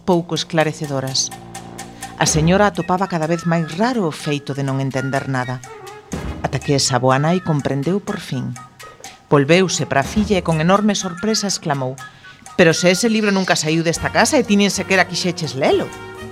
pouco esclarecedoras. A señora atopaba cada vez máis raro o feito de non entender nada, ata que esa boa nai comprendeu por fin. Volveuse para a filla e con enorme sorpresa exclamou: «Pero se ese libro nunca saiu desta casa e ti nin sequera quixeches lelo».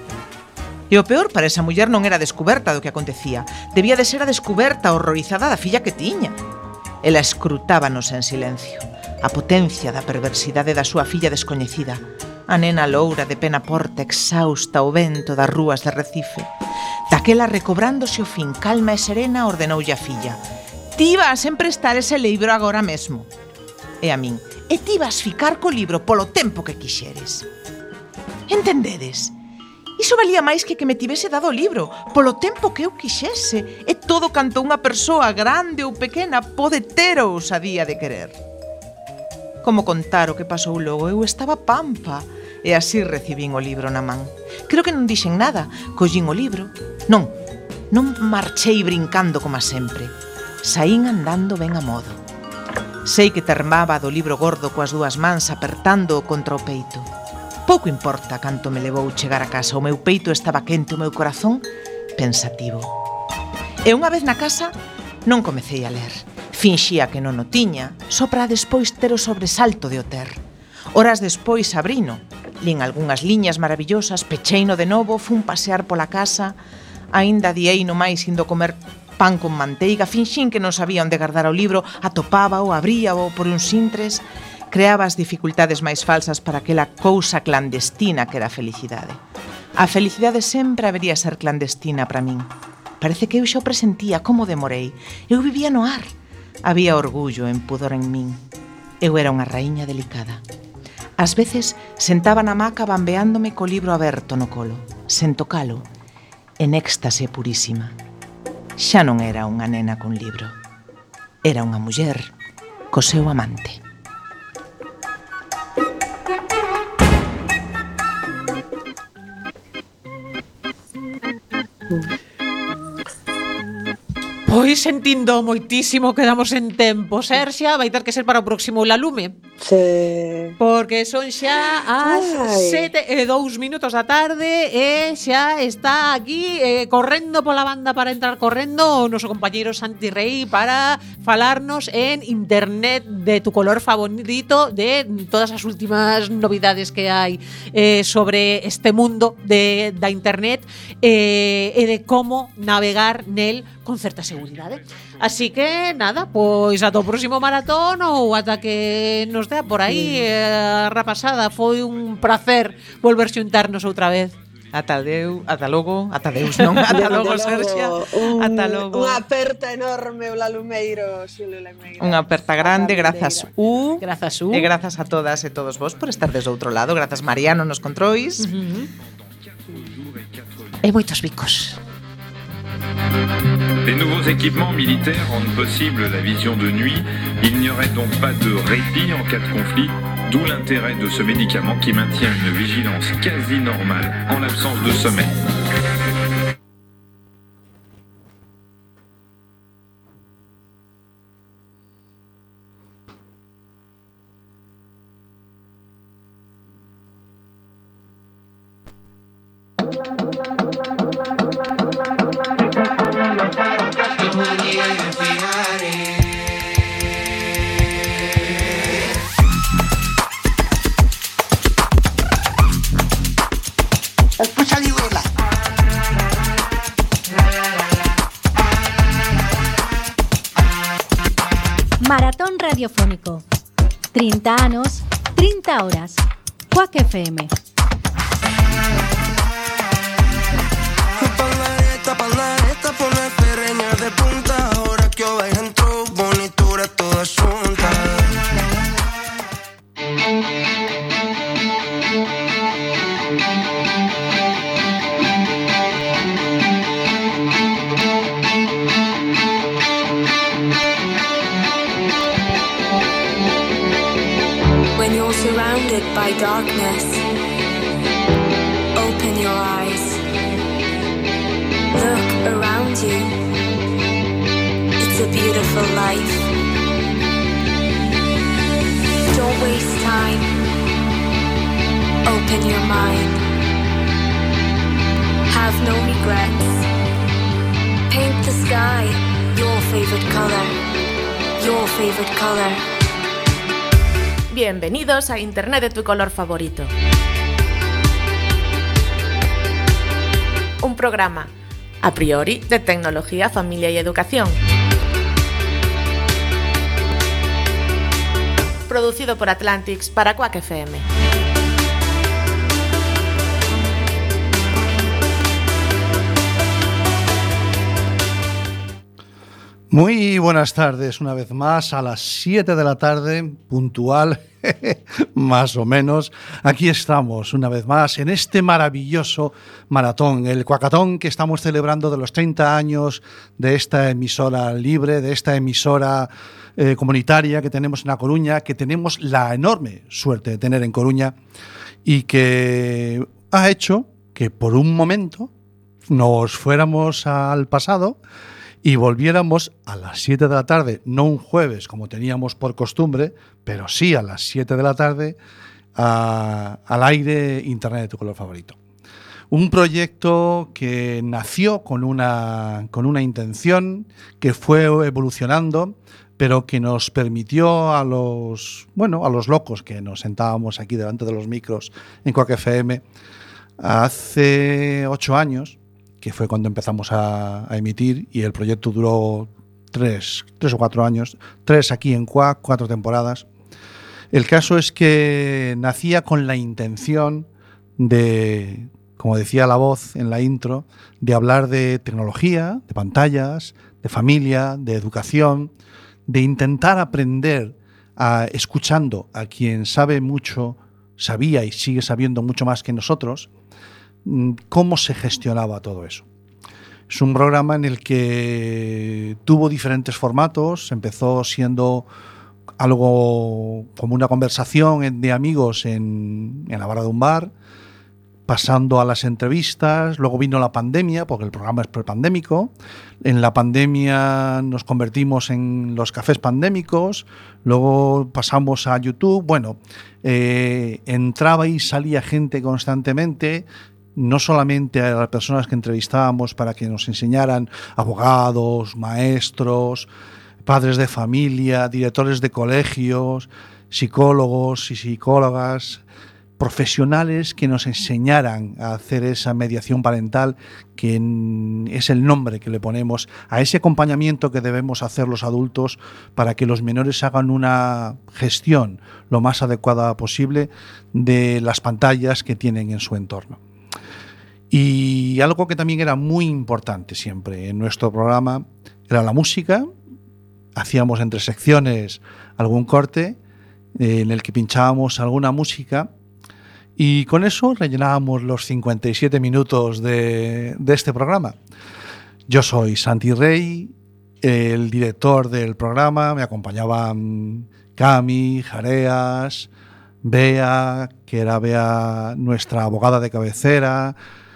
E o peor para esa muller non era a descuberta do que acontecía, debía de ser a descuberta horrorizada da filla que tiña. Ela escrutábanos en silencio, a potencia da perversidade da súa filla descoñecida, a nena loura de pena porta exhausta ao vento das rúas de Recife. Daquela, recobrándose o fin calma e serena, ordenoulle a filla: «Ti vas emprestar ese libro agora mesmo». E a min: «E ti vas ficar co libro polo tempo que quixeres». Entendedes? Iso valía máis que me tivese dado o libro, polo tempo que eu quixese, e todo canto unha persoa grande ou pequena pode ter a ousadía de querer. Como contar o que pasou logo? Eu estaba pampa, e así recibín o libro na man. Creo que non dixen nada, collín o libro. Non marchei brincando como sempre. Saín andando ben a modo. Sei que termaba do libro gordo coas dúas mans apertándoo contra o peito. Pouco importa canto me levou chegar a casa, o meu peito estaba quente, o meu corazón pensativo. E unha vez na casa non comecei a ler. Finxía que non o tiña, só para despois ter o sobresalto de o ter. Horas despois abrino, lín algunhas liñas maravillosas, pecheino de novo, fun pasear pola casa, aínda diei no máis indo comer pan con manteiga, finxín que non sabía onde guardar o libro, atopábao, abríao por uns intres, creaba as dificultades máis falsas para aquela cousa clandestina que era a felicidade. A felicidade sempre habería ser clandestina para min. Parece que eu xa o presentía, como demorei. Eu vivía no ar. Había orgullo e pudor en min. Eu era unha raíña delicada. Ás veces sentaba na hamaca bambeándome co libro aberto no colo, sen tocalo, en éxtase purísima. Xa non era unha nena con libro. Era unha muller co seu amante. Pois sentindo moitísimo que damos en tempo, Serxia, vai ter que ser para o próximo La Lume. Sí. Porque son xa as 7:02 da tarde e xa está aquí correndo pola banda para entrar correndo o noso compañeiro Santi Rei para falarnos en internet de tu color favorito, de todas as últimas novidades que hai sobre este mundo da internet e de como navegar nel con certa seguridade. Así que, nada, pois ata o próximo maratón ou ata que nos dea por aí rapasada. Foi un placer volver xuntarnos outra vez. Ata logo, Serxia. Ata logo. Unha aperta enorme o Lalumeiro, Xulio Lameira. Unha aperta grande, grazas Grazas U. E grazas a todas e todos vos por estar desde outro lado. Grazas Mariano nos controis. E moitos bicos. Les nouveaux équipements militaires rendent possible la vision de nuit. Il n'y aurait donc pas de répit en cas de conflit, d'où l'intérêt de ce médicament qui maintient une vigilance quasi normale en l'absence de sommeil. Maratón radiofónico. 30 anos, 30 horas. Quack FM. Paleta, ponle ferreña de punta. Ahora que o vais entrou, bonitura toda xunta. When you're surrounded by darkness, open your eyes. Look around you. It's a beautiful life. Don't waste time. Open your mind. no regrets. Paint the sky your favorite color. Your favorite color. Bienvenidos a Internet de tu color favorito. Un programa, a priori, de tecnología, familia y educación. Producido por Atlantics para Quack FM. Muy buenas tardes, una vez más, a las 7 de la tarde, puntual, más o menos. Aquí estamos, una vez más, en este maravilloso maratón, el Quackatón que estamos celebrando de los 30 años de esta emisora libre, de esta emisora comunitaria que tenemos en A Coruña, que tenemos la enorme suerte de tener en Coruña y que ha hecho que por un momento nos fuéramos al pasado y volviéramos a las 7 de la tarde, no un jueves como teníamos por costumbre, pero sí a las 7 de la tarde, al aire Internet de tu color favorito. Un proyecto que nació con una intención, que fue evolucionando, pero que nos permitió a los locos que nos sentábamos aquí delante de los micros en Quack FM hace 8 años, que fue cuando empezamos a emitir, y el proyecto duró 3 o 4 años, 3 aquí en Quack, 4 temporadas. El caso es que nacía con la intención de, como decía la voz en la intro, de hablar de tecnología, de pantallas, de familia, de educación, de intentar aprender escuchando a quien sabe mucho, sabía y sigue sabiendo mucho más que nosotros, cómo se gestionaba todo eso. Es un programa en el que tuvo diferentes formatos. Empezó siendo algo como una conversación de amigos en la barra de un bar, pasando a las entrevistas. Luego vino la pandemia, porque el programa es prepandémico. En la pandemia nos convertimos en los cafés pandémicos. Luego pasamos a YouTube. Bueno, entraba y salía gente constantemente, no solamente a las personas que entrevistábamos para que nos enseñaran, abogados, maestros, padres de familia, directores de colegios, psicólogos y psicólogas, profesionales que nos enseñaran a hacer esa mediación parental, que es el nombre que le ponemos a ese acompañamiento que debemos hacer los adultos para que los menores hagan una gestión lo más adecuada posible de las pantallas que tienen en su entorno. Y algo que también era muy importante siempre en nuestro programa era la música. Hacíamos entre secciones algún corte en el que pinchábamos alguna música, y con eso rellenábamos los 57 minutos de este programa. Yo soy Santi Rey, el director del programa. Me acompañaban Cami, Jareas, Bea, que era Bea, nuestra abogada de cabecera,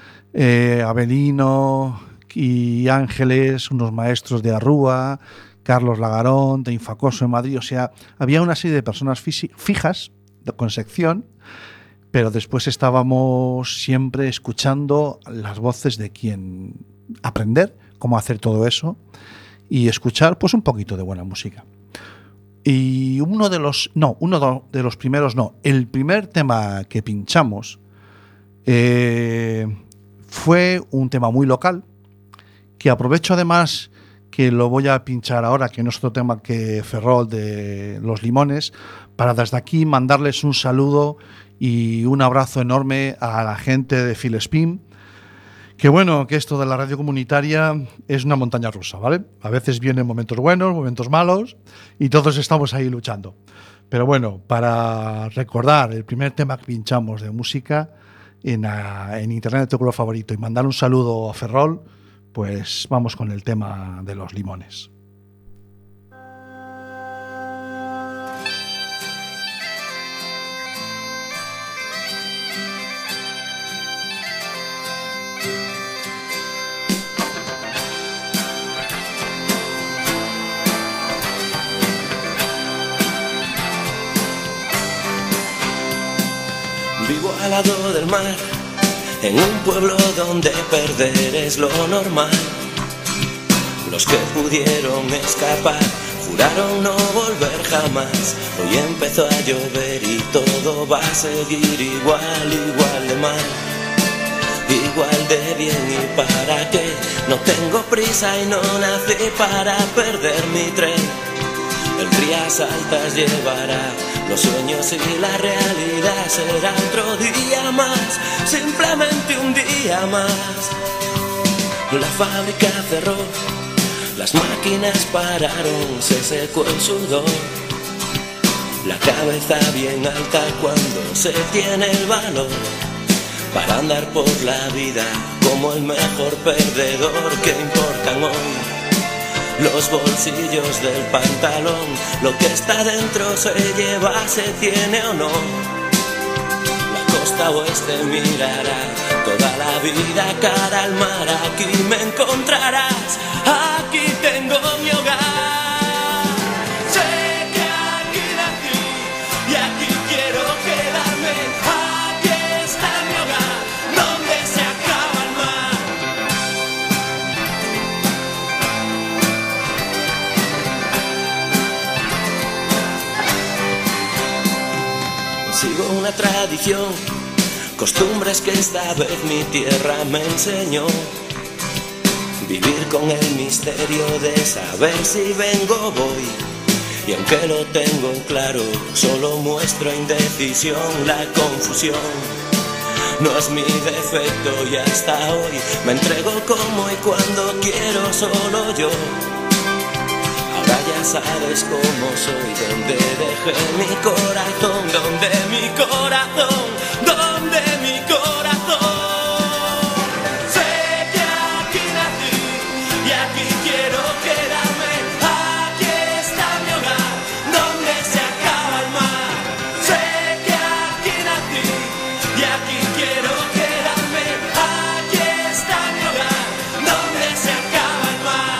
Abelino y Ángeles, unos maestros de Arrúa, Carlos Lagarón, de Infacoso en Madrid. O sea, había una serie de personas fijas con sección, pero después estábamos siempre escuchando las voces de quien aprender cómo hacer todo eso y escuchar pues un poquito de buena música. Y el primer tema que pinchamos fue un tema muy local, que aprovecho además que lo voy a pinchar ahora, que no es otro tema que Ferrol de Los Limones, para desde aquí mandarles un saludo y un abrazo enorme a la gente de Filespín, que bueno, que esto de la radio comunitaria es una montaña rusa, ¿vale? A veces vienen momentos buenos, momentos malos, y todos estamos ahí luchando. Pero bueno, para recordar el primer tema que pinchamos de música en Internet de tu color favorito y mandar un saludo a Ferrol, pues vamos con el tema de Los Limones. Vivo al lado del mar, en un pueblo donde perder es lo normal. Los que pudieron escapar juraron no volver jamás. Hoy empezó a llover y todo va a seguir igual, igual de mal, igual de bien. ¿Y para qué? No tengo prisa y no nací para perder mi tren. El rías altas llevará los sueños y la realidad. Será otro día más, simplemente un día más. La fábrica cerró, las máquinas pararon, se secó el sudor. La cabeza bien alta cuando se tiene el valor para andar por la vida como el mejor perdedor. ¿Qué importan hoy los bolsillos del pantalón? Lo que está dentro se lleva, se tiene o no. La costa oeste mirará toda la vida cara al mar. Aquí me encontrarás, aquí tengo mi hogar. Sé que aquí nací y aquí quiero quedarme. Aquí está mi hogar, donde se acaba el mar. Sigo una tradición, costumbres que esta vez mi tierra me enseñó. Vivir con el misterio de saber si vengo o voy. Y aunque lo tengo claro, solo muestro indecisión. La confusión no es mi defecto y hasta hoy me entrego como y cuando quiero, solo yo. Ahora ya sabes cómo soy, donde dejé mi corazón, donde mi corazón, donde mi corazón. Sé que aquí nací y aquí quiero quedarme. Aquí está mi hogar, donde se acaba el mar. Sé que aquí nací y aquí quiero quedarme. Aquí está mi hogar, donde se acaba el mar.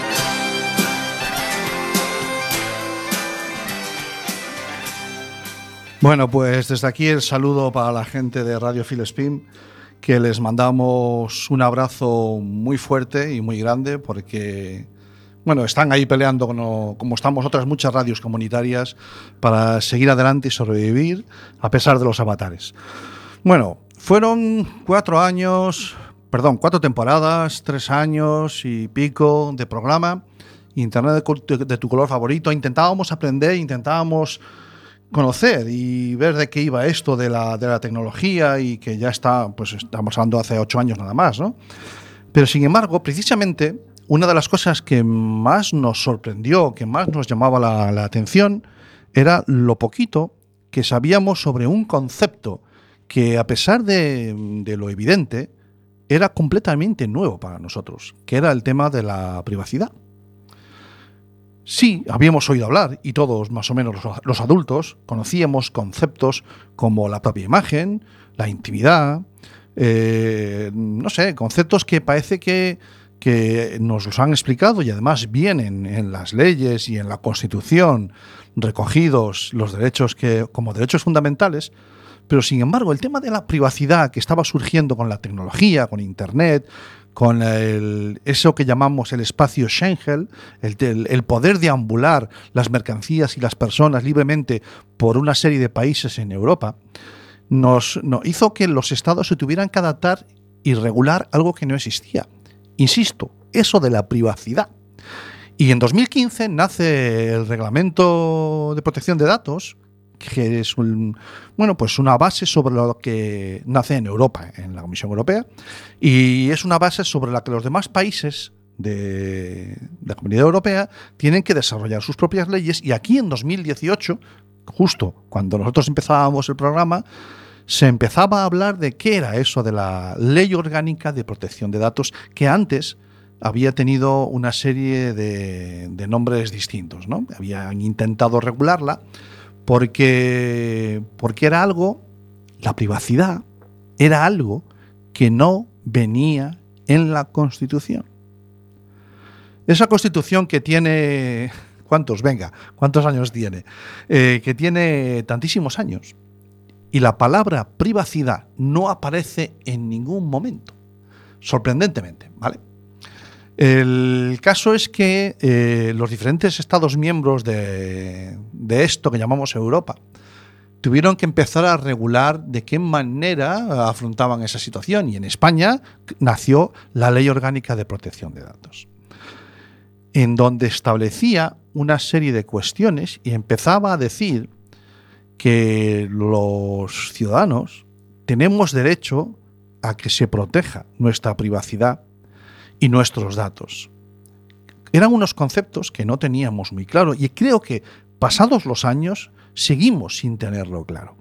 Bueno, pues desde aquí el saludo para la gente de Radio Filispín, que les mandamos un abrazo muy fuerte y muy grande porque, bueno, están ahí peleando como estamos otras muchas radios comunitarias para seguir adelante y sobrevivir a pesar de los avatares. Bueno, fueron 4 temporadas, 3 años y pico de programa, Internet de tu color favorito. Intentábamos aprender, intentábamos conocer y ver de qué iba esto de la tecnología, y que ya está, pues estamos hablando hace 8 años nada más, ¿no? Pero sin embargo, precisamente, una de las cosas que más nos sorprendió, que más nos llamaba la atención, era lo poquito que sabíamos sobre un concepto que, a pesar de lo evidente, era completamente nuevo para nosotros, que era el tema de la privacidad. Sí, habíamos oído hablar, y todos más o menos los adultos conocíamos conceptos como la propia imagen, la intimidad, no sé, conceptos que parece que nos los han explicado y además vienen en las leyes y en la Constitución recogidos los derechos como derechos fundamentales. Pero sin embargo, el tema de la privacidad que estaba surgiendo con la tecnología, con Internet, con eso que llamamos el espacio Schengen, el poder deambular las mercancías y las personas libremente por una serie de países en Europa, nos hizo que los estados se tuvieran que adaptar y regular algo que no existía. Insisto, eso de la privacidad. Y en 2015 nace el Reglamento de Protección de Datos, que es una base sobre lo que nace en Europa, en la Comisión Europea, y es una base sobre la que los demás países de la Comunidad Europea tienen que desarrollar sus propias leyes. Y aquí en 2018, justo cuando nosotros empezábamos el programa, se empezaba a hablar de qué era eso de la Ley Orgánica de Protección de Datos, que antes había tenido una serie de nombres distintos, ¿no? Habían intentado regularla porque era algo, la privacidad era algo que no venía en la Constitución. Esa Constitución que tiene, ¿cuántos años tiene? Que tiene tantísimos años y la palabra privacidad no aparece en ningún momento. Sorprendentemente, ¿vale? El caso es que los diferentes Estados miembros de esto que llamamos Europa tuvieron que empezar a regular de qué manera afrontaban esa situación, y en España nació la Ley Orgánica de Protección de Datos, en donde establecía una serie de cuestiones y empezaba a decir que los ciudadanos tenemos derecho a que se proteja nuestra privacidad y nuestros datos. Eran unos conceptos que no teníamos muy claro, y creo que pasados los años seguimos sin tenerlo claro.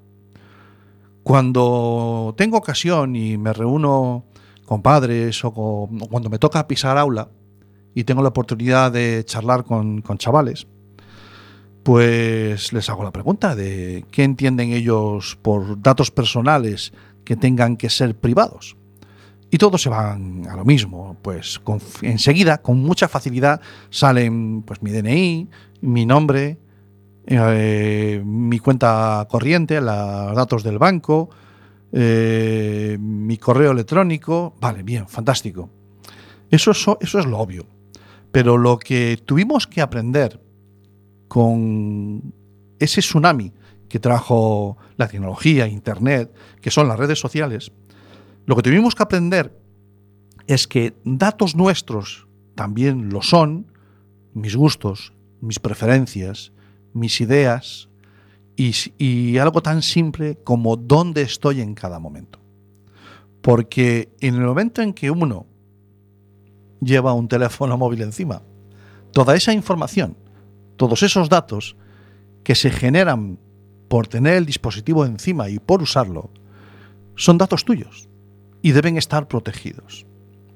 Cuando tengo ocasión y me reúno con padres o cuando me toca pisar aula y tengo la oportunidad de charlar con chavales, pues les hago la pregunta de qué entienden ellos por datos personales que tengan que ser privados. Y todos se van a lo mismo, pues enseguida, con mucha facilidad, salen pues mi DNI, mi nombre, mi cuenta corriente, los datos del banco, mi correo electrónico. Vale, bien, fantástico. Eso es lo obvio. Pero lo que tuvimos que aprender con ese tsunami que trajo la tecnología, Internet, que son las redes sociales, lo que tuvimos que aprender es que datos nuestros también lo son, mis gustos, mis preferencias, mis ideas y algo tan simple como dónde estoy en cada momento. Porque en el momento en que uno lleva un teléfono móvil encima, toda esa información, todos esos datos que se generan por tener el dispositivo encima y por usarlo, son datos tuyos y deben estar protegidos.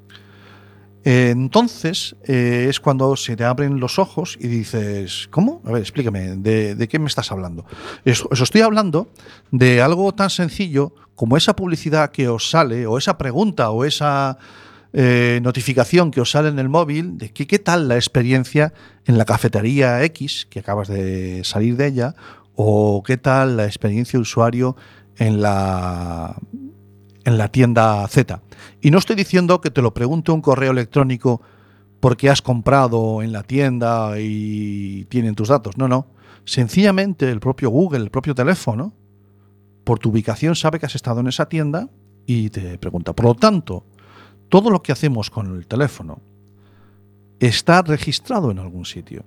Entonces es cuando se te abren los ojos y dices, ¿cómo? A ver, explícame, ¿de qué me estás hablando? Os estoy hablando de algo tan sencillo como esa publicidad que os sale, o esa pregunta, o esa notificación que os sale en el móvil de qué tal la experiencia en la cafetería X, que acabas de salir de ella, o qué tal la experiencia de usuario en la tienda Z. Y no estoy diciendo que te lo pregunte un correo electrónico porque has comprado en la tienda y tienen tus datos. No. Sencillamente el propio Google, el propio teléfono, por tu ubicación sabe que has estado en esa tienda y te pregunta. Por lo tanto, todo lo que hacemos con el teléfono está registrado en algún sitio.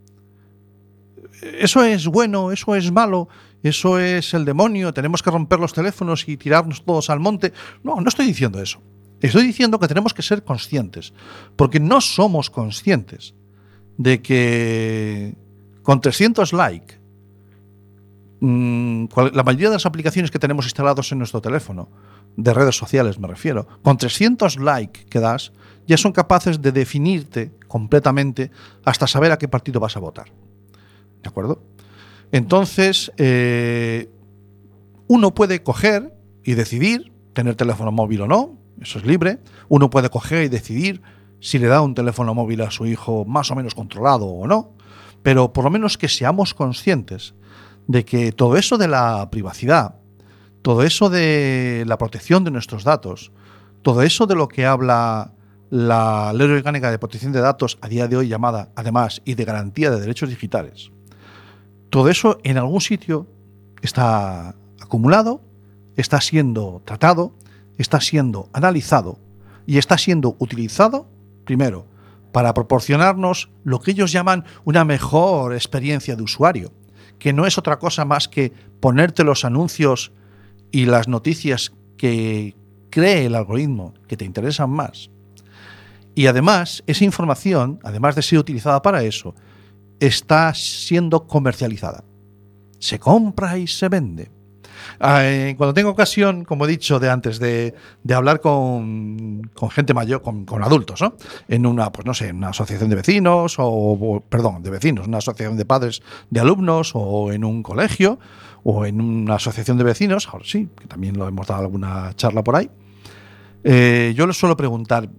¿Eso es bueno? ¿Eso es malo? ¿Eso es el demonio? ¿Tenemos que romper los teléfonos y tirarnos todos al monte? No estoy diciendo eso. Estoy diciendo que tenemos que ser conscientes, porque no somos conscientes de que con 300 likes, la mayoría de las aplicaciones que tenemos instalados en nuestro teléfono, de redes sociales me refiero, con 300 likes que das, ya son capaces de definirte completamente hasta saber a qué partido vas a votar. ¿De acuerdo? Entonces, uno puede coger y decidir tener teléfono móvil o no, eso es libre. Uno puede coger y decidir si le da un teléfono móvil a su hijo más o menos controlado o no, pero por lo menos que seamos conscientes de que todo eso de la privacidad, todo eso de la protección de nuestros datos, todo eso de lo que habla la Ley Orgánica de Protección de Datos, a día de hoy llamada, además, y de garantía de derechos digitales, todo eso en algún sitio está acumulado, está siendo tratado, está siendo analizado y está siendo utilizado, primero, para proporcionarnos lo que ellos llaman una mejor experiencia de usuario, que no es otra cosa más que ponerte los anuncios y las noticias que cree el algoritmo que te interesan más. Y además, esa información, además de ser utilizada para eso, está siendo comercializada. Se compra y se vende. Cuando tengo ocasión, como he dicho de antes, de hablar con gente mayor, con adultos, ¿no? En una, pues no sé, en una asociación de vecinos, de vecinos, una asociación de padres de alumnos, o en un colegio, o en una asociación de vecinos, ahora sí, que también lo hemos dado alguna charla por ahí. Yo les suelo preguntar,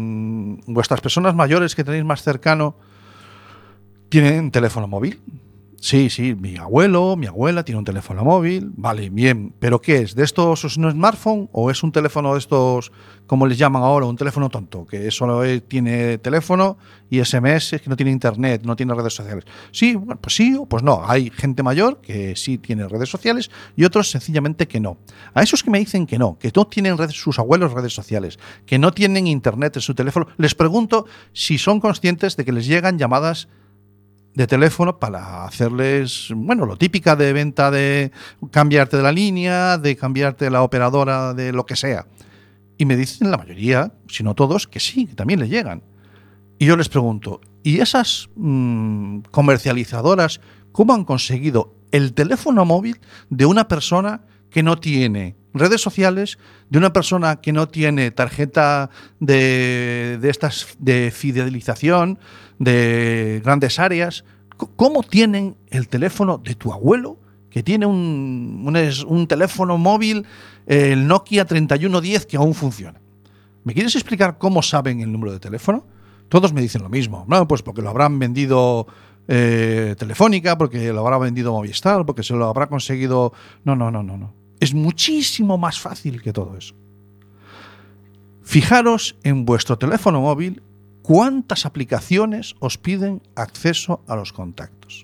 ¿vuestras personas mayores que tenéis más cercano tienen teléfono móvil? Sí, mi abuelo, mi abuela tiene un teléfono móvil, vale, bien, pero ¿qué es? ¿De estos es un smartphone o es un teléfono de estos, como les llaman ahora, un teléfono tonto, que solo tiene teléfono y SMS, que no tiene internet, no tiene redes sociales? Sí, bueno, pues sí o pues no. Hay gente mayor que sí tiene redes sociales y otros sencillamente que no. A esos que me dicen que no tienen sus abuelos redes sociales, que no tienen internet en su teléfono, les pregunto si son conscientes de que les llegan llamadas de teléfono para hacerles, bueno, lo típica de venta, de cambiarte de la línea, de cambiarte de la operadora, de lo que sea. Y me dicen la mayoría, si no todos, que sí, que también les llegan. Y yo les pregunto, ¿y esas comercializadoras cómo han conseguido el teléfono móvil de una persona que no tiene redes sociales, de una persona que no tiene tarjeta de estas de fidelización, de grandes áreas? ¿Cómo tienen el teléfono de tu abuelo, que tiene un teléfono móvil, el Nokia 3110, que aún funciona? ¿Me quieres explicar cómo saben el número de teléfono? Todos me dicen lo mismo. No, pues porque lo habrán vendido Telefónica, porque lo habrá vendido Movistar, porque se lo habrá conseguido... No. Es muchísimo más fácil que todo eso. Fijaros en vuestro teléfono móvil cuántas aplicaciones os piden acceso a los contactos.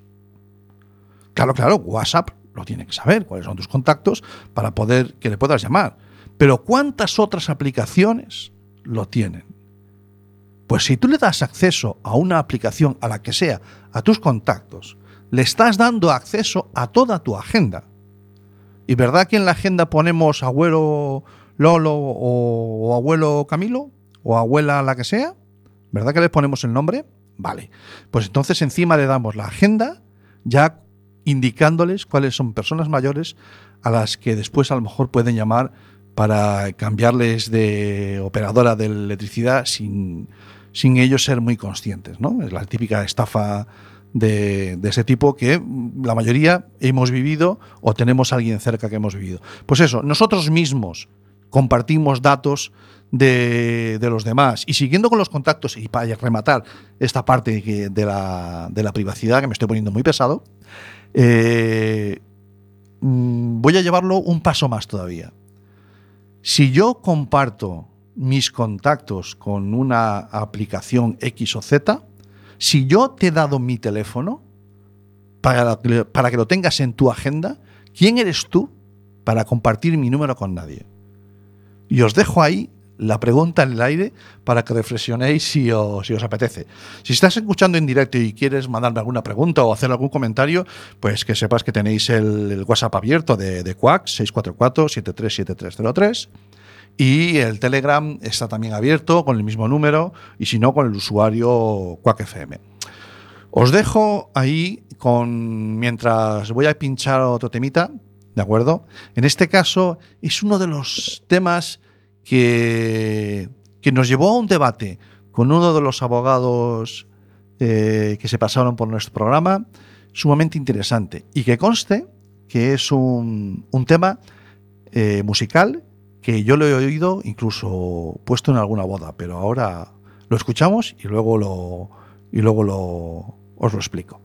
Claro, WhatsApp lo tiene que saber, cuáles son tus contactos para poder que le puedas llamar. Pero ¿cuántas otras aplicaciones lo tienen? Pues si tú le das acceso a una aplicación, a la que sea, a tus contactos, le estás dando acceso a toda tu agenda. ¿Y verdad que en la agenda ponemos abuelo Lolo o abuelo Camilo o abuela la que sea? ¿Verdad que le ponemos el nombre? Vale. Pues entonces encima le damos la agenda ya indicándoles cuáles son personas mayores a las que después a lo mejor pueden llamar para cambiarles de operadora de electricidad sin ellos ser muy conscientes, ¿no? Es la típica estafa de ese tipo que la mayoría hemos vivido o tenemos a alguien cerca que hemos vivido. Pues eso, nosotros mismos compartimos datos de los demás. Y siguiendo con los contactos, y para rematar esta parte de la privacidad, que me estoy poniendo muy pesado, voy a llevarlo un paso más todavía. Si yo comparto mis contactos con una aplicación X o Z, si yo te he dado mi teléfono para que lo tengas en tu agenda, ¿quién eres tú para compartir mi número con nadie? Y os dejo ahí la pregunta en el aire para que reflexionéis si os apetece. Si estás escuchando en directo y quieres mandarme alguna pregunta o hacer algún comentario, pues que sepas que tenéis el WhatsApp abierto de Quack, 644-737303. Y el Telegram está también abierto con el mismo número, y si no, con el usuario Quack FM. Os dejo ahí mientras voy a pinchar otro temita, ¿de acuerdo? En este caso es uno de los temas que nos llevó a un debate con uno de los abogados que se pasaron por nuestro programa, sumamente interesante, y que conste que es un tema musical que yo lo he oído, incluso puesto en alguna boda, pero ahora lo escuchamos y luego os lo explico.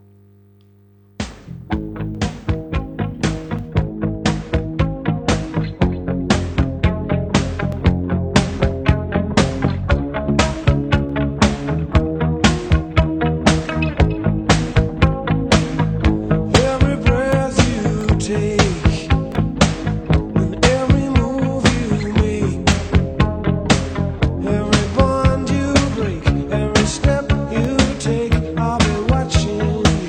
Every bond you break, every step you take, I'll be watching.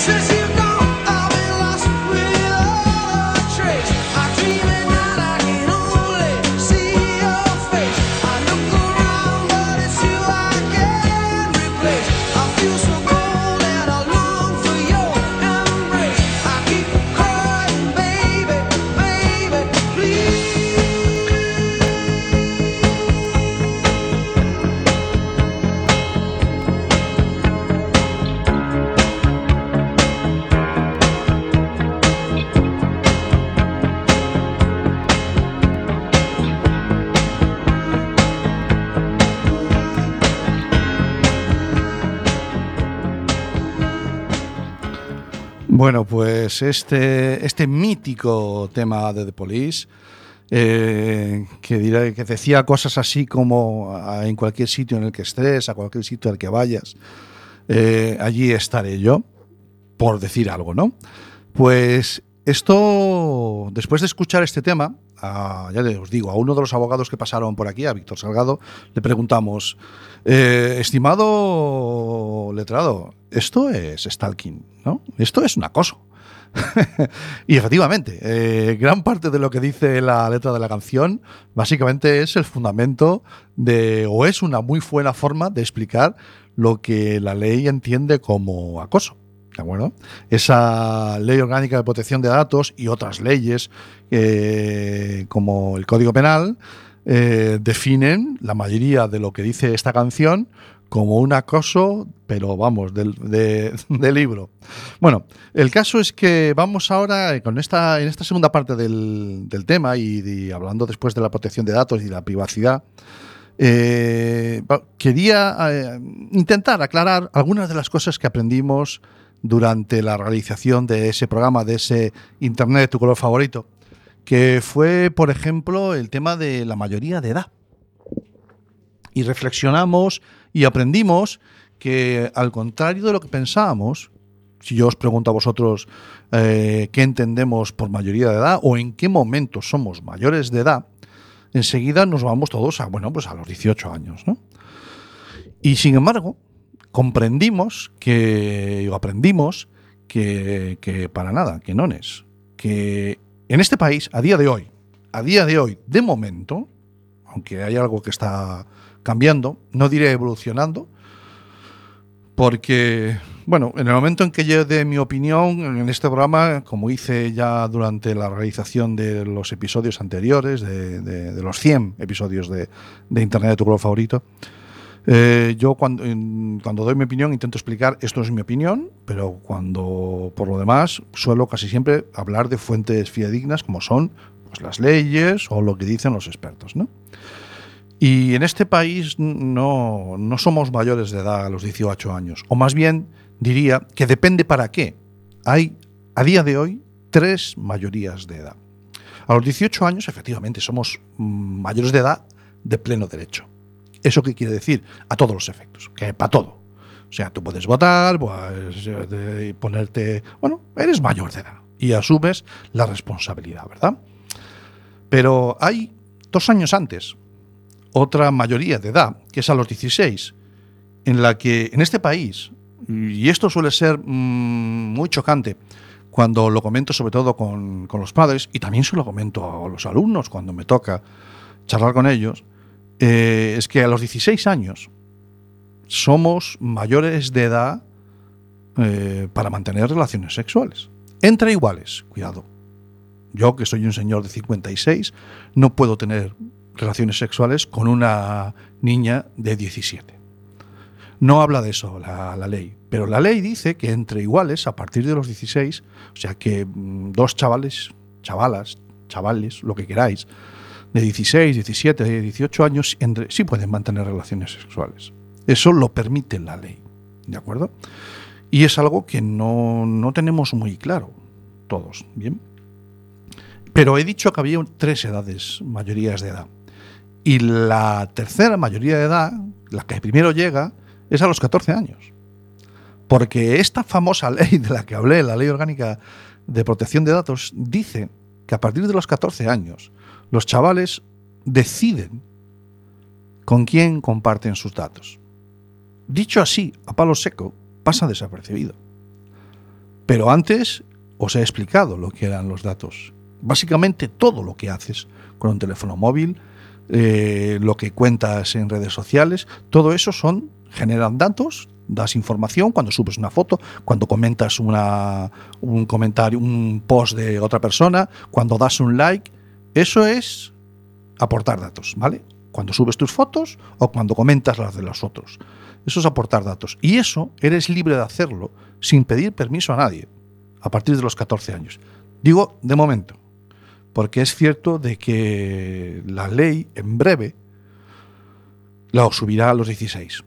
Bueno, pues este mítico tema de The Police, que decía cosas así como en cualquier sitio en el que estés, a cualquier sitio al que vayas, allí estaré yo, por decir algo, ¿no? Pues esto, después de escuchar este tema, ya os digo, a uno de los abogados que pasaron por aquí, a Víctor Salgado, le preguntamos, estimado letrado, esto es stalking, ¿no? Esto es un acoso. Y efectivamente, gran parte de lo que dice la letra de la canción básicamente es el fundamento o es una muy buena forma de explicar lo que la ley entiende como acoso. ¿De acuerdo? Esa ley orgánica de protección de datos y otras leyes como el Código Penal definen la mayoría de lo que dice esta canción como un acoso, pero vamos, de libro. Bueno, el caso es que vamos ahora en esta segunda parte del tema y hablando después de la protección de datos y la privacidad, quería intentar aclarar algunas de las cosas que aprendimos durante la realización de ese programa, de ese Internet, tu color favorito, que fue, por ejemplo, el tema de la mayoría de edad. Y reflexionamos y aprendimos que, al contrario de lo que pensábamos, si yo os pregunto a vosotros qué entendemos por mayoría de edad o en qué momento somos mayores de edad, enseguida nos vamos todos a los 18 años, ¿no? Y sin embargo, aprendimos que para nada, que no es. Que en este país, a día de hoy, de momento, aunque hay algo que está cambiando, no diré evolucionando, porque, bueno, en el momento en que yo dé mi opinión en este programa, como hice ya durante la realización de los episodios anteriores, de los 100 episodios de Internet de tu color favorito, yo cuando doy mi opinión intento explicar esto es mi opinión, pero por lo demás suelo casi siempre hablar de fuentes fidedignas como son pues, las leyes o lo que dicen los expertos, ¿no? Y en este país no somos mayores de edad a los 18 años, o más bien diría que depende para qué. Hay a día de hoy 3 mayorías de edad. A los 18 años efectivamente somos mayores de edad de pleno derecho. ¿Eso qué quiere decir? A todos los efectos, que para todo. O sea, tú puedes votar, puedes ponerte... Bueno, eres mayor de edad y asumes la responsabilidad, ¿verdad? Pero hay 2 años antes otra mayoría de edad, que es a los 16, en la que en este país, y esto suele ser muy chocante cuando lo comento sobre todo con los padres, y también se lo comento a los alumnos cuando me toca charlar con ellos, es que a los 16 años somos mayores de edad para mantener relaciones sexuales. Entre iguales, cuidado. Yo, que soy un señor de 56, no puedo tener relaciones sexuales con una niña de 17. No habla de eso la ley, pero la ley dice que entre iguales, a partir de los 16, o sea que 2 chavales, lo que queráis, de 16, 17, 18 años, sí pueden mantener relaciones sexuales. Eso lo permite la ley, ¿de acuerdo? Y es algo que no tenemos muy claro todos, ¿bien? Pero he dicho que había 3 mayorías de edad. Y la tercera mayoría de edad, la que primero llega, es a los 14 años. Porque esta famosa ley de la que hablé, la Ley Orgánica de Protección de Datos, dice que a partir de los 14 años los chavales deciden con quién comparten sus datos. Dicho así, a palo seco, pasa desapercibido. Pero antes os he explicado lo que eran los datos. Básicamente todo lo que haces con un teléfono móvil, lo que cuentas en redes sociales, todo eso generan datos, das información cuando subes una foto, cuando comentas un comentario, un post de otra persona, cuando das un like. Eso es aportar datos, ¿vale? Cuando subes tus fotos o cuando comentas las de los otros. Eso es aportar datos. Y eso eres libre de hacerlo sin pedir permiso a nadie a partir de los 14 años. Digo, de momento, porque es cierto de que la ley en breve la subirá a los 16.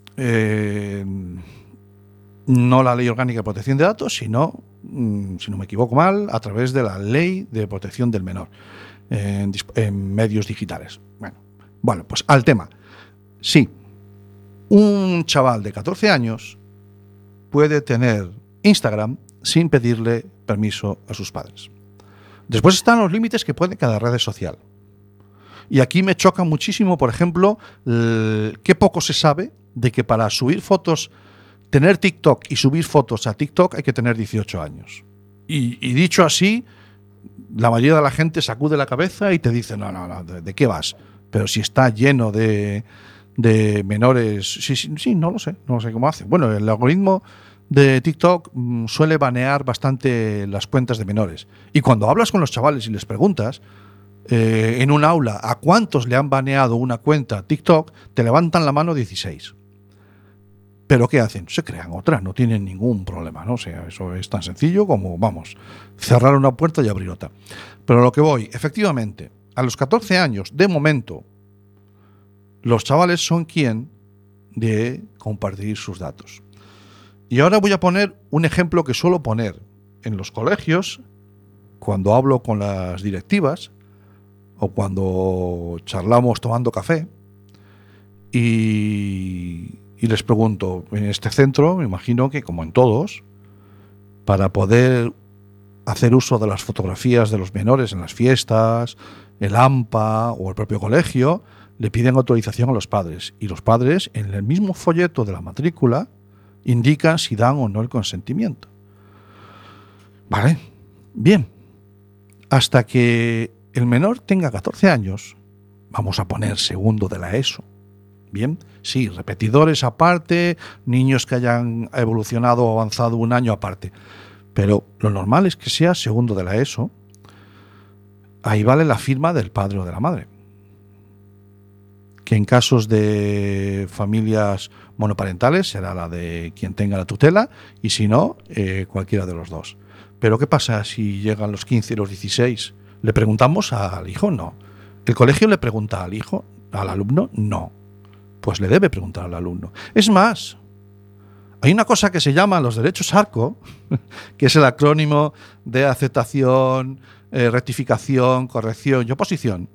No la Ley Orgánica de Protección de Datos, sino, si no me equivoco mal, a través de la Ley de Protección del Menor en medios digitales. Bueno, pues al tema. Sí, un chaval de 14 años puede tener Instagram sin pedirle permiso a sus padres. Después están los límites que pone cada red social. Y aquí me choca muchísimo, por ejemplo, qué poco se sabe de que para subir fotos, tener TikTok y subir fotos a TikTok hay que tener 18 años. Y dicho así, la mayoría de la gente sacude la cabeza y te dice, no, ¿de qué vas? Pero si está lleno de menores... Sí, no lo sé cómo hace. Bueno, el algoritmo de TikTok suele banear bastante las cuentas de menores. Y cuando hablas con los chavales y les preguntas en un aula a cuántos le han baneado una cuenta TikTok, te levantan la mano 16. ¿Pero qué hacen? Se crean otra, no tienen ningún problema, ¿no? O sea, eso es tan sencillo como, cerrar una puerta y abrir otra. Pero lo que voy, efectivamente, a los 14 años, de momento, los chavales son quien de compartir sus datos. Y ahora voy a poner un ejemplo que suelo poner en los colegios, cuando hablo con las directivas o cuando charlamos tomando café y les pregunto, en este centro, me imagino que como en todos, para poder hacer uso de las fotografías de los menores en las fiestas, el AMPA o el propio colegio, le piden autorización a los padres. Y los padres, en el mismo folleto de la matrícula, indican si dan o no el consentimiento. Vale, bien. Hasta que el menor tenga 14 años, vamos a poner segundo de la ESO. Bien, sí, repetidores aparte, niños que hayan evolucionado o avanzado un año aparte. Pero lo normal es que sea segundo de la ESO. Ahí vale la firma del padre o de la madre. Que en casos de familias monoparentales será la de quien tenga la tutela y si no, cualquiera de los dos. Pero ¿qué pasa si llegan los 15 y los 16? ¿Le preguntamos al hijo? No. ¿El colegio le pregunta al hijo, al alumno? No. Pues le debe preguntar al alumno. Es más, hay una cosa que se llama los derechos ARCO, que es el acrónimo de aceptación, rectificación, corrección y oposición,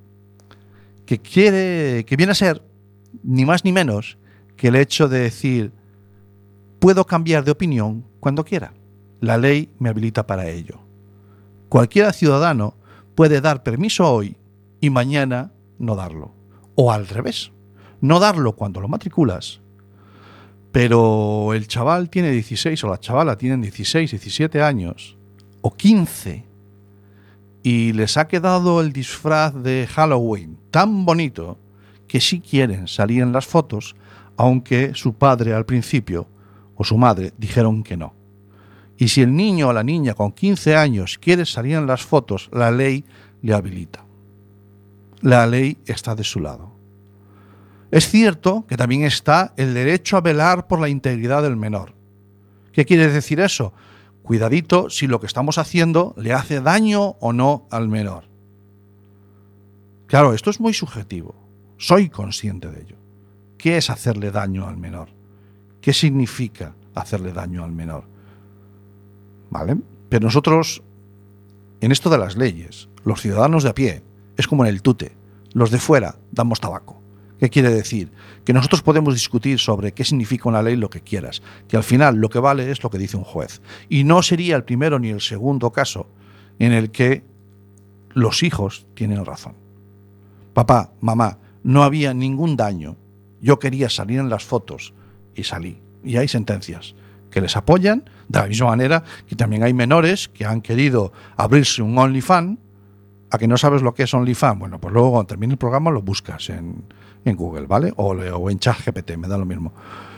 que viene a ser ni más ni menos que el hecho de decir puedo cambiar de opinión cuando quiera. La ley me habilita para ello. Cualquier ciudadano puede dar permiso hoy y mañana no darlo. O al revés. No darlo cuando lo matriculas, pero el chaval tiene 16 o la chavala tienen 16, 17 años o 15 y les ha quedado el disfraz de Halloween tan bonito que sí quieren salir en las fotos, aunque su padre al principio o su madre dijeron que no. Y si el niño o la niña con 15 años quiere salir en las fotos, la ley le habilita. La ley está de su lado. Es cierto que también está el derecho a velar por la integridad del menor. ¿Qué quiere decir eso? Cuidadito si lo que estamos haciendo le hace daño o no al menor. Claro, esto es muy subjetivo. Soy consciente de ello. ¿Qué es hacerle daño al menor? ¿Qué significa hacerle daño al menor? ¿Vale? Pero nosotros, en esto de las leyes, los ciudadanos de a pie, es como en el tute. Los de fuera damos tabaco. ¿Qué quiere decir? Que nosotros podemos discutir sobre qué significa una ley lo que quieras, que al final lo que vale es lo que dice un juez. Y no sería el primero ni el segundo caso en el que los hijos tienen razón. Papá, mamá, no había ningún daño. Yo quería salir en las fotos y salí. Y hay sentencias que les apoyan De la misma manera que también hay menores que han querido abrirse un OnlyFans. ¿A que no sabes lo que es OnlyFans? Bueno, pues luego cuando termine el programa lo buscas en Google, ¿vale? O en ChatGPT, me da lo mismo.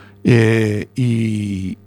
Y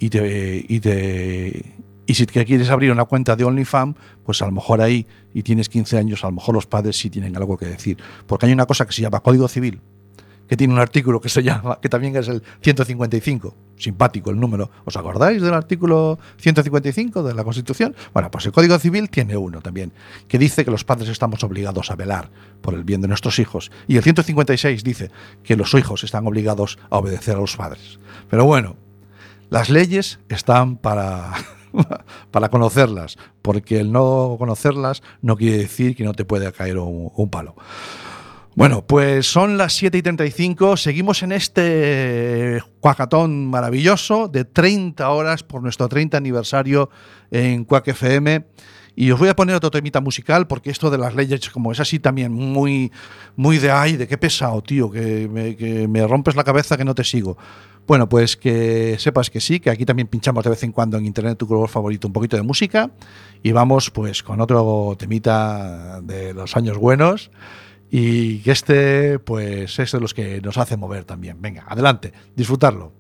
si te quieres abrir una cuenta de OnlyFans, pues a lo mejor ahí, y tienes 15 años, a lo mejor los padres sí tienen algo que decir. Porque hay una cosa que se llama Código Civil, que tiene un artículo que se llama, que también es el 155, simpático el número. ¿Os acordáis del artículo 155 de la Constitución? Bueno, pues el Código Civil tiene uno también, que dice que los padres estamos obligados a velar por el bien de nuestros hijos. Y el 156 dice que los hijos están obligados a obedecer a los padres. Pero bueno, las leyes están para conocerlas, porque el no conocerlas no quiere decir que no te pueda caer un palo. Bueno, pues son las 7:35, seguimos en este cuacatón maravilloso de 30 horas por nuestro 30 aniversario en Quack FM. Y os voy a poner otro temita musical, porque esto de las leyes, como es así también muy de ay, de qué pesado, tío, que me rompes la cabeza, que no te sigo. Bueno, pues que sepas que sí, que aquí también pinchamos de vez en cuando en internet tu color favorito un poquito de música. Y vamos pues con otro temita de los años buenos. Y que este, pues, es de los que nos hace mover también. Venga, adelante, disfrutarlo.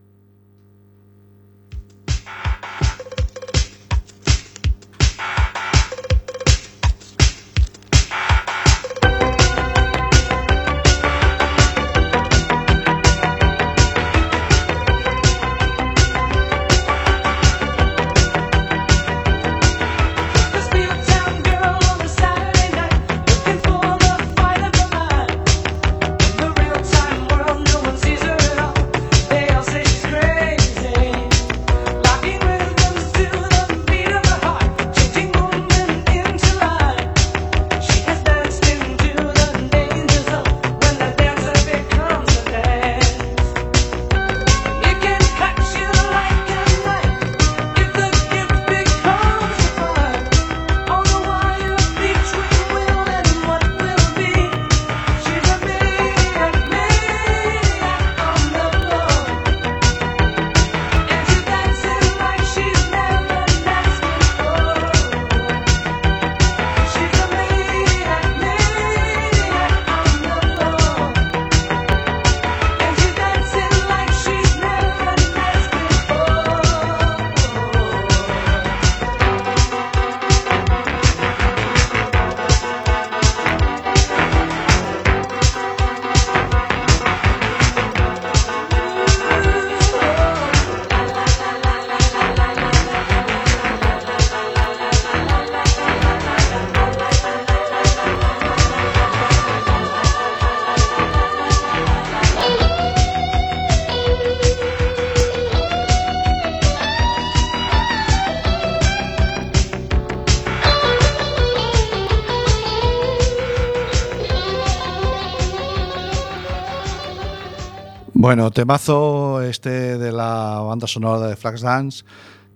Bueno, temazo este de la banda sonora de Flashdance,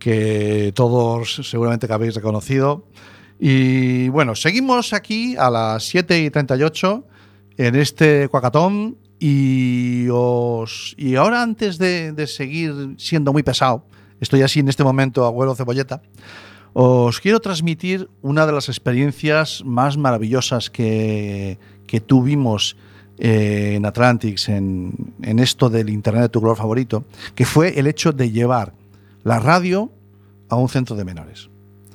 que todos seguramente que habéis reconocido. Y bueno, seguimos aquí a las 7:38 en este cuacatón. Y ahora, antes de seguir siendo muy pesado, estoy así en este momento, abuelo cebolleta, os quiero transmitir una de las experiencias más maravillosas que tuvimos en Atlantics, en esto del Internet de tu color favorito, que fue el hecho de llevar la radio a un centro de menores.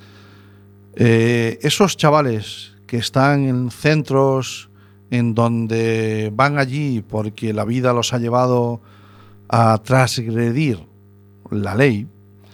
Esos chavales que están en centros en donde van allí porque la vida los ha llevado a transgredir la ley,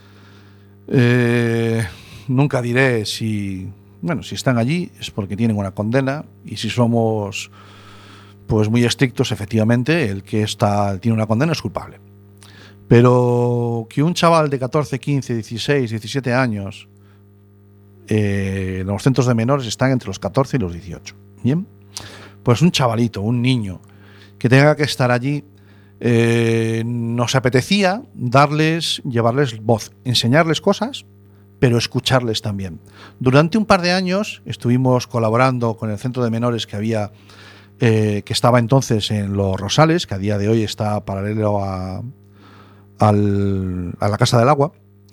nunca diré si están allí es porque tienen una condena, y si somos pues muy estrictos, efectivamente, el que tiene una condena es culpable. Pero que un chaval de 14, 15, 16, 17 años en los centros de menores están entre los 14 y los 18. Bien, pues un chavalito, un niño que tenga que estar allí, nos apetecía llevarles voz, enseñarles cosas, pero escucharles también. Durante un par de años estuvimos colaborando con el centro de menores que estaba entonces en Los Rosales, que a día de hoy está paralelo a la Casa del Agua,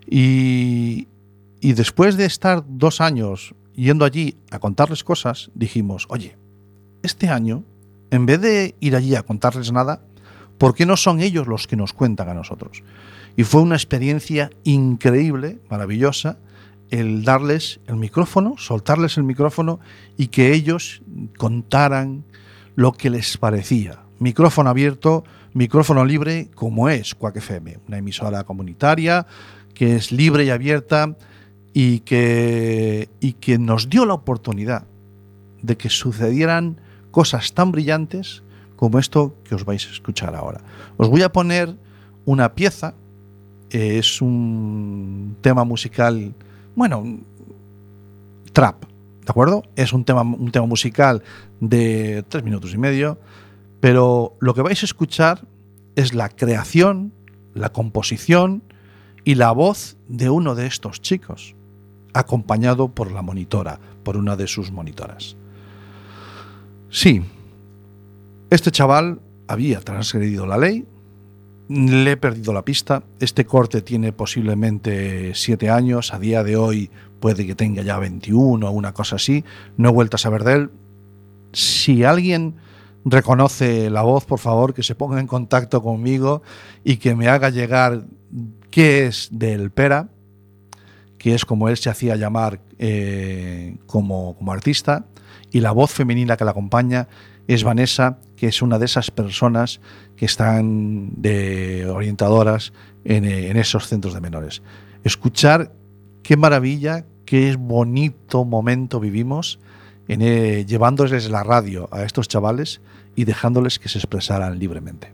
Y después de estar 2 años yendo allí a contarles cosas, dijimos, oye, este año, en vez de ir allí a contarles nada, ¿por qué no son ellos los que nos cuentan a nosotros? Y fue una experiencia increíble, maravillosa, el darles el micrófono, soltarles el micrófono y que ellos contaran lo que les parecía. Micrófono abierto, micrófono libre, como es Quack FM, una emisora comunitaria que es libre y abierta y que nos dio la oportunidad de que sucedieran cosas tan brillantes como esto que os vais a escuchar ahora. Os voy a poner una pieza, es un tema musical, bueno, trap, ¿de acuerdo? Es un tema musical de 3 minutos y medio, pero lo que vais a escuchar es la creación, la composición y la voz de uno de estos chicos, acompañado por la monitora, por una de sus monitoras. Sí, este chaval había transgredido la ley, le he perdido la pista. Este corte tiene posiblemente 7 años, a día de hoy puede que tenga ya 21 o una cosa así, no he vuelto a saber de él. Si alguien reconoce la voz, por favor, que se ponga en contacto conmigo y que me haga llegar qué es del Pera, que es como él se hacía llamar como artista, y la voz femenina que la acompaña es Vanessa, que es una de esas personas que están de orientadoras en esos centros de menores. Escuchar qué maravilla, qué bonito momento vivimos llevándoles la radio a estos chavales y dejándoles que se expresaran libremente.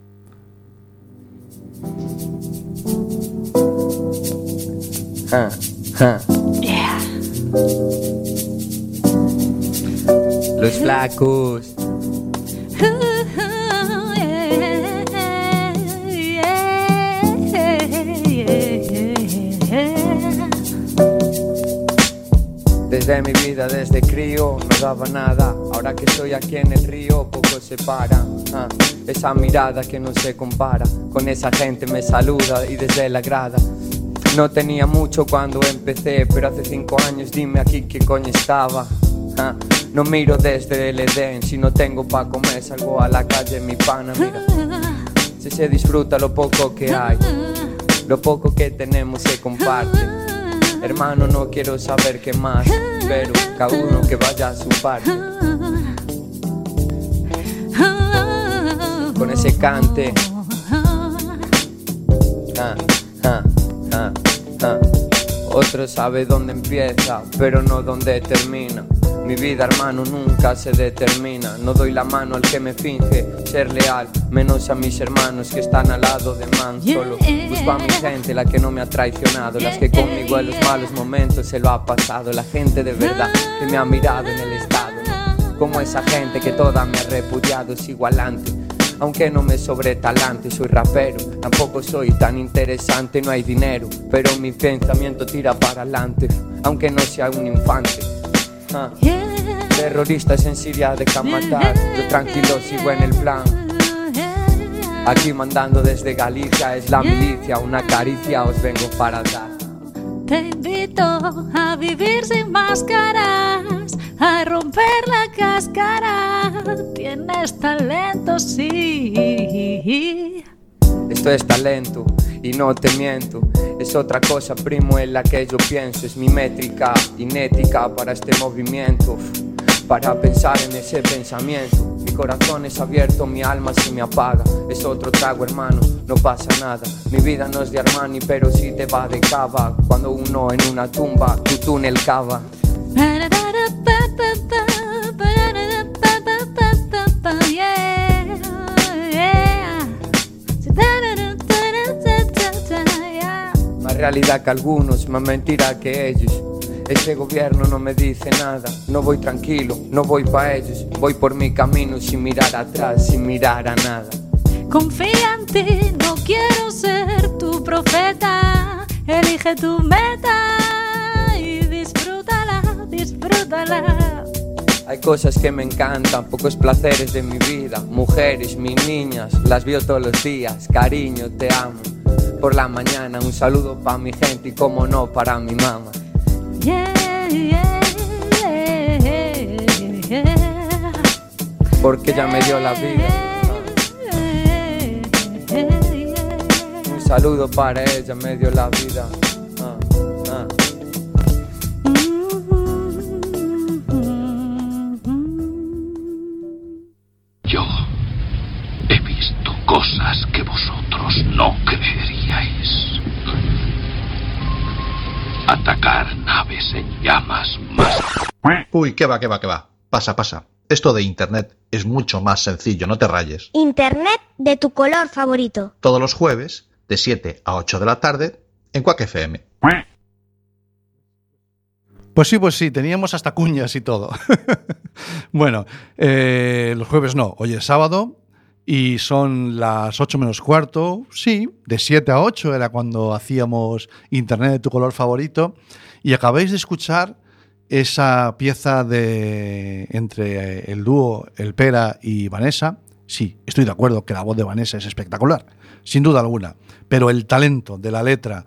Yeah. Los flacos. Desde mi vida, desde crío, no daba nada. Ahora que estoy aquí en el río, poco se para. Esa mirada que no se compara. Con esa gente me saluda y desde la grada. No tenía mucho cuando empecé, pero hace 5 años dime aquí qué coño estaba. No miro desde el Edén, si no tengo pa' comer salgo a la calle, mi pana, mira. Si se disfruta lo poco que hay, lo poco que tenemos se comparte. Hermano, no quiero saber qué más, pero cada uno que vaya a su parte. Con ese cante. Otro sabe dónde empieza, pero no dónde termina. Mi vida, hermano, nunca se determina. No doy la mano al que me finge ser leal, menos a mis hermanos que están al lado de man. Solo busco a mi gente, la que no me ha traicionado, las que conmigo en los malos momentos se lo ha pasado. La gente de verdad que me ha mirado en el estado, ¿no? Como esa gente que toda me ha repudiado, sigo adelante. Aunque no me sobre talante, soy rapero, tampoco soy tan interesante, no hay dinero, pero mi pensamiento tira para adelante, aunque no sea un infante. Terroristas en Siria dejan matar, yo tranquilo sigo en el plan. Aquí mandando desde Galicia, es la milicia, una caricia os vengo para dar. Te invito a vivir sin máscaras, a romper la cáscara. Tienes talento, sí. Esto es talento y no te miento. Es otra cosa, primo, en la que yo pienso. Es mi métrica inética para este movimiento, para pensar en ese pensamiento. Mi corazón es abierto, mi alma se me apaga. Es otro trago, hermano, no pasa nada. Mi vida no es de Armani, pero sí te va de cava. Cuando uno en una tumba, tu túnel cava. Más realidad que algunos, más mentira que ellos. Ese gobierno no me dice nada. No voy tranquilo, no voy pa' ellos. Voy por mi camino sin mirar atrás, sin mirar a nada. Confía en ti, no quiero ser tu profeta. Elige tu meta y disfrútala, disfrútala. Hay cosas que me encantan, pocos placeres de mi vida. Mujeres, mis niñas, las veo todos los días. Cariño, te amo. por la mañana. Un saludo para mi gente y como no para mi mamá. Porque ella me dio la vida. Un saludo para ella, me dio la vida. Yo he visto cosas que vosotros no creeríais. Atacar naves en llamas más... Uy, qué va. Pasa. Esto de Internet es mucho más sencillo, no te rayes. Internet de tu color favorito. Todos los jueves, de 7 a 8 de la tarde, en Quack FM. Pues sí, teníamos hasta cuñas y todo. Bueno, los jueves no, hoy es sábado y son las 8 menos cuarto. Sí, de 7 a 8 era cuando hacíamos Internet de tu color favorito. Y acabáis de escuchar esa pieza entre el dúo El Pera y Vanessa. Sí, estoy de acuerdo que la voz de Vanessa es espectacular, sin duda alguna. Pero el talento de la letra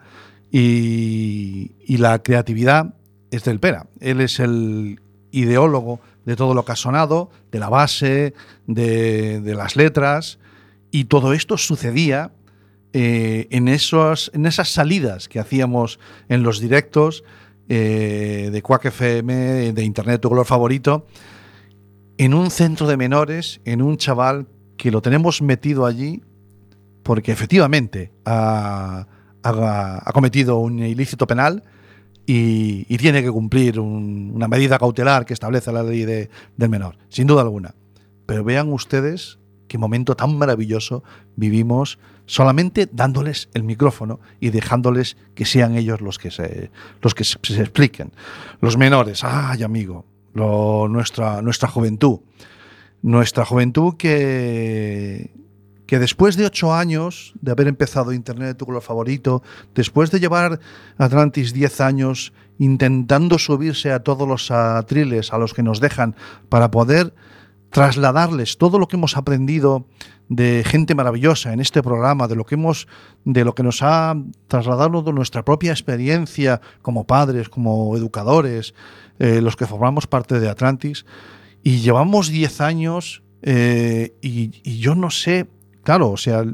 y la creatividad es del Pera. Él es el ideólogo de todo lo que ha sonado, de la base, de las letras, y todo esto sucedía en esas salidas que hacíamos en los directos de Quack FM, de Internet de tu color favorito, en un centro de menores, en un chaval que lo tenemos metido allí porque efectivamente ha cometido un ilícito penal y tiene que cumplir una medida cautelar que establece la ley del menor, sin duda alguna. Pero vean ustedes qué momento tan maravilloso vivimos solamente dándoles el micrófono y dejándoles que sean ellos los que se expliquen. Los menores, ay amigo, nuestra juventud. Nuestra juventud que después de 8 años de haber empezado Internet de tu color favorito, después de llevar Atlantis 10 años intentando subirse a todos los atriles a los que nos dejan para poder trasladarles todo lo que hemos aprendido de gente maravillosa en este programa, de lo que nos ha trasladado de nuestra propia experiencia como padres, como educadores, los que formamos parte de Atlantis, y llevamos 10 años y yo no sé. Claro, o sea,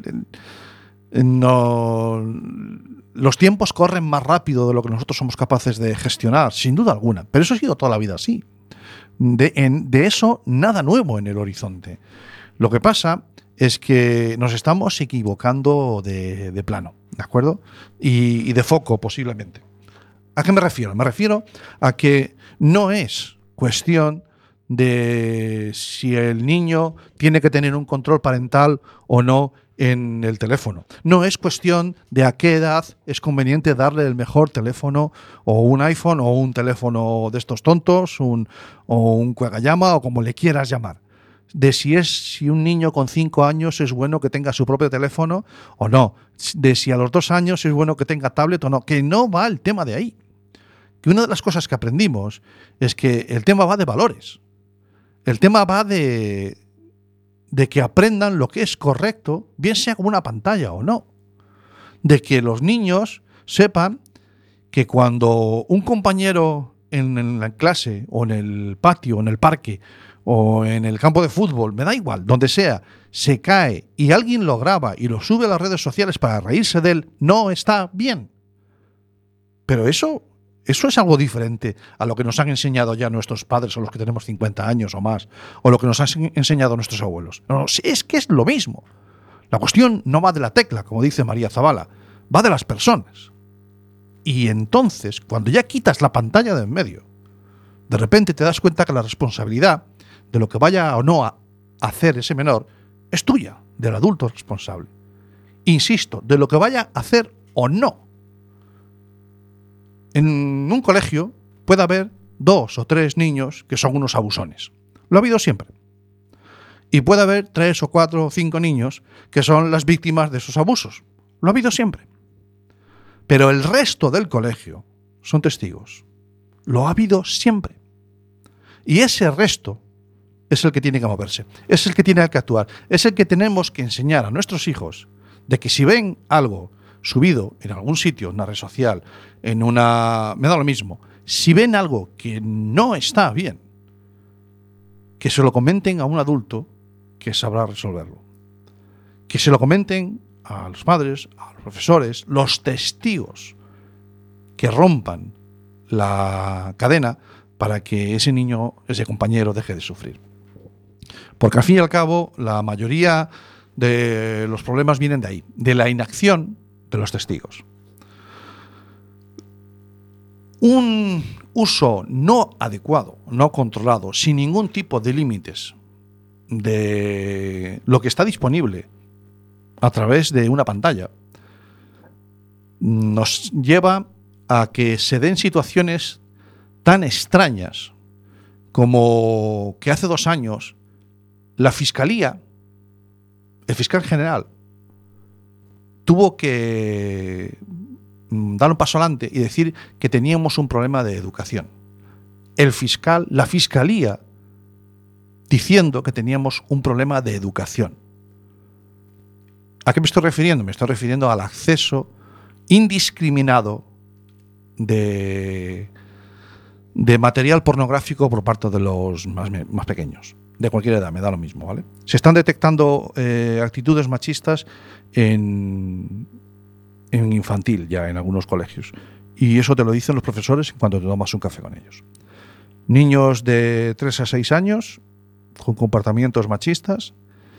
los tiempos corren más rápido de lo que nosotros somos capaces de gestionar, sin duda alguna. Pero eso ha sido toda la vida así. De eso, nada nuevo en el horizonte. Lo que pasa es que nos estamos equivocando de plano, ¿de acuerdo? Y de foco, posiblemente. ¿A qué me refiero? Me refiero a que no es cuestión de si el niño tiene que tener un control parental o no en el teléfono. No es cuestión de a qué edad es conveniente darle el mejor teléfono, o un iPhone, o un teléfono de estos tontos, o un Kuegayama, o como le quieras llamar. De si un niño con 5 años es bueno que tenga su propio teléfono o no. De si a los 2 años es bueno que tenga tablet o no. Que no va el tema de ahí. Que una de las cosas que aprendimos es que el tema va de valores. El tema va de que aprendan lo que es correcto, bien sea como una pantalla o no. De que los niños sepan que cuando un compañero en la clase, o en el patio, o en el parque, o en el campo de fútbol, me da igual, donde sea, se cae y alguien lo graba y lo sube a las redes sociales para reírse de él, no está bien. Pero eso es algo diferente a lo que nos han enseñado ya nuestros padres, o los que tenemos 50 años o más, o lo que nos han enseñado nuestros abuelos. No, es que es lo mismo. La cuestión no va de la tecla, como dice María Zavala, va de las personas. Y entonces, cuando ya quitas la pantalla de en medio, de repente te das cuenta que la responsabilidad de lo que vaya o no a hacer ese menor es tuya, del adulto responsable. Insisto, de lo que vaya a hacer o no. En un colegio puede haber 2 o 3 niños que son unos abusones. Lo ha habido siempre. Y puede haber 3 o 4 o 5 niños que son las víctimas de esos abusos. Lo ha habido siempre. Pero el resto del colegio son testigos. Lo ha habido siempre. Y ese resto es el que tiene que moverse. Es el que tiene que actuar. Es el que tenemos que enseñar a nuestros hijos de que si ven algo subido en algún sitio, en una red social, en una... me da lo mismo. Si ven algo que no está bien, que se lo comenten a un adulto que sabrá resolverlo. Que se lo comenten a los padres, a los profesores, los testigos que rompan la cadena para que ese niño, ese compañero, deje de sufrir. Porque al fin y al cabo, la mayoría de los problemas vienen de ahí, de la inacción de los testigos. Un uso no adecuado, no controlado, sin ningún tipo de límites de lo que está disponible a través de una pantalla, nos lleva a que se den situaciones tan extrañas como que hace 2 años la Fiscalía, el fiscal general, tuvo que dar un paso adelante y decir que teníamos un problema de educación. La Fiscalía, diciendo que teníamos un problema de educación. ¿A qué me estoy refiriendo? Me estoy refiriendo al acceso indiscriminado de material pornográfico por parte de los más pequeños, de cualquier edad, me da lo mismo, ¿vale? Se están detectando actitudes machistas en infantil ya en algunos colegios, y eso te lo dicen los profesores cuando te tomas un café con ellos. Niños de 3 a 6 años con comportamientos machistas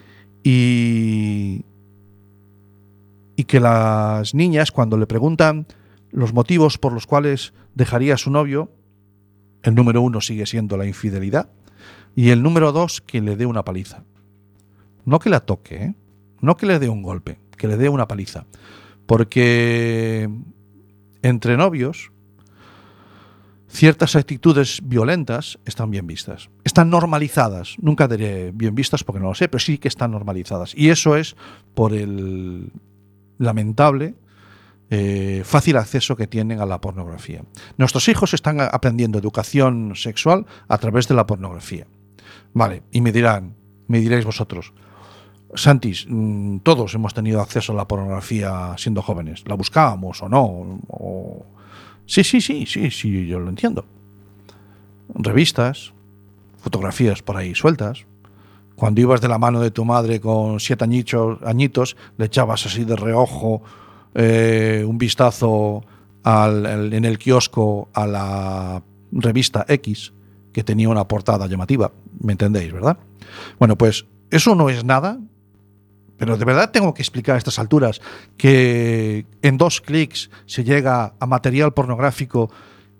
y que las niñas, cuando le preguntan los motivos por los cuales dejaría a su novio, el número 1 sigue siendo la infidelidad y el número 2 que le dé una paliza. No que la toque, no que le dé un golpe, que le dé una paliza. Porque entre novios ciertas actitudes violentas están bien vistas. Están normalizadas. Nunca diré bien vistas porque no lo sé, pero sí que están normalizadas. Y eso es por el lamentable fácil acceso que tienen a la pornografía. Nuestros hijos están aprendiendo educación sexual a través de la pornografía. Vale, y me diréis vosotros, Santis, todos hemos tenido acceso a la pornografía siendo jóvenes. ¿La buscábamos o no? Sí, yo lo entiendo. Revistas, fotografías por ahí sueltas. Cuando ibas de la mano de tu madre con 7 añitos, le echabas así de reojo un vistazo en el kiosco a la revista X, que tenía una portada llamativa. ¿Me entendéis, verdad? Bueno, pues eso no es nada. Pero de verdad tengo que explicar a estas alturas que en 2 clics se llega a material pornográfico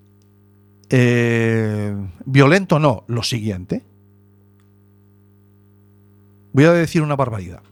violento. No, lo siguiente. Voy a decir una barbaridad.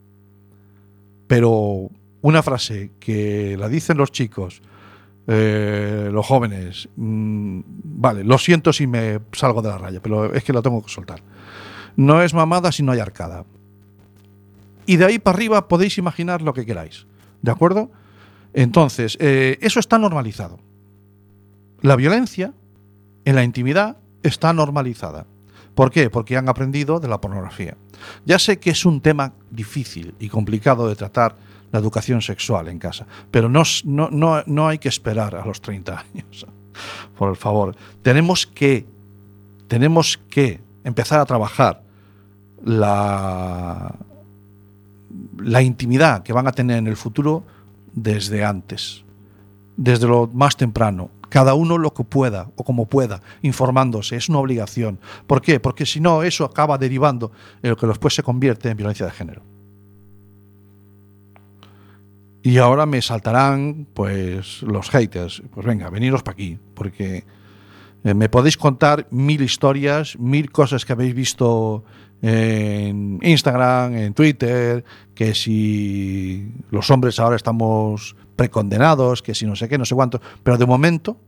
Pero una frase que la dicen los chicos, los jóvenes, vale, lo siento si me salgo de la raya, pero es que lo tengo que soltar. No es mamada si no hay arcada. Y de ahí para arriba podéis imaginar lo que queráis. ¿De acuerdo? Entonces, eso está normalizado. La violencia en la intimidad está normalizada. ¿Por qué? Porque han aprendido de la pornografía. Ya sé que es un tema difícil y complicado de tratar la educación sexual en casa, pero no hay que esperar a los 30 años. Por favor, tenemos que empezar a trabajar la intimidad que van a tener en el futuro desde antes, desde lo más temprano, cada uno lo que pueda o como pueda, informándose, es una obligación. ¿Por qué? Porque si no, eso acaba derivando en lo que después se convierte en violencia de género. Y ahora me saltarán pues los haters, pues venga, veniros para aquí, porque me podéis contar 1000 historias, 1000 cosas que habéis visto en Instagram, en Twitter, que si los hombres ahora estamos precondenados, que si no sé qué, no sé cuánto, pero de momento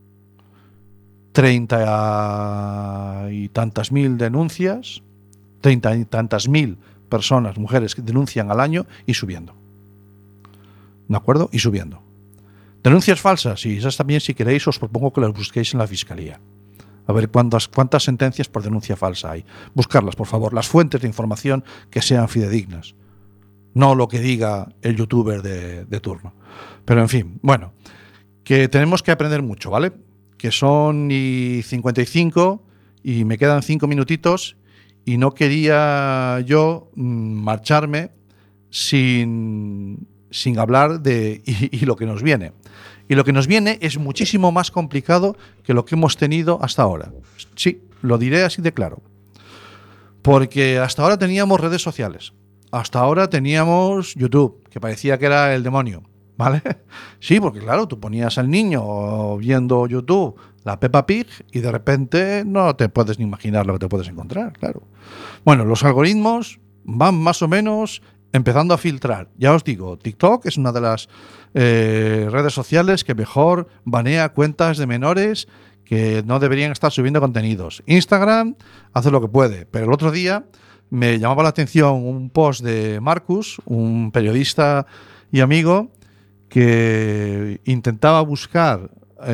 30 y tantas mil denuncias, 30 y tantas mil personas, mujeres que denuncian al año y subiendo. ¿De acuerdo? Y subiendo. Denuncias falsas, y esas también, si queréis, os propongo que las busquéis en la Fiscalía. A ver cuántas sentencias por denuncia falsa hay. Buscarlas, por favor, las fuentes de información que sean fidedignas. no lo que diga el youtuber de turno. Pero en fin, bueno, que tenemos que aprender mucho, ¿vale? Que son y 55 y me quedan 5 minutitos y no quería yo marcharme sin hablar de y lo que nos viene. Y lo que nos viene es muchísimo más complicado que lo que hemos tenido hasta ahora. Sí, lo diré así de claro. Porque hasta ahora teníamos redes sociales. Hasta ahora teníamos YouTube, que parecía que era el demonio, ¿vale? Sí, porque claro, tú ponías al niño viendo YouTube, la Peppa Pig, y de repente no te puedes ni imaginar lo que te puedes encontrar, claro. Bueno, los algoritmos van más o menos empezando a filtrar. Ya os digo, TikTok es una de las redes sociales que mejor banea cuentas de menores que no deberían estar subiendo contenidos. Instagram hace lo que puede, pero el otro día me llamaba la atención un post de Marcus, un periodista y amigo, que intentaba buscar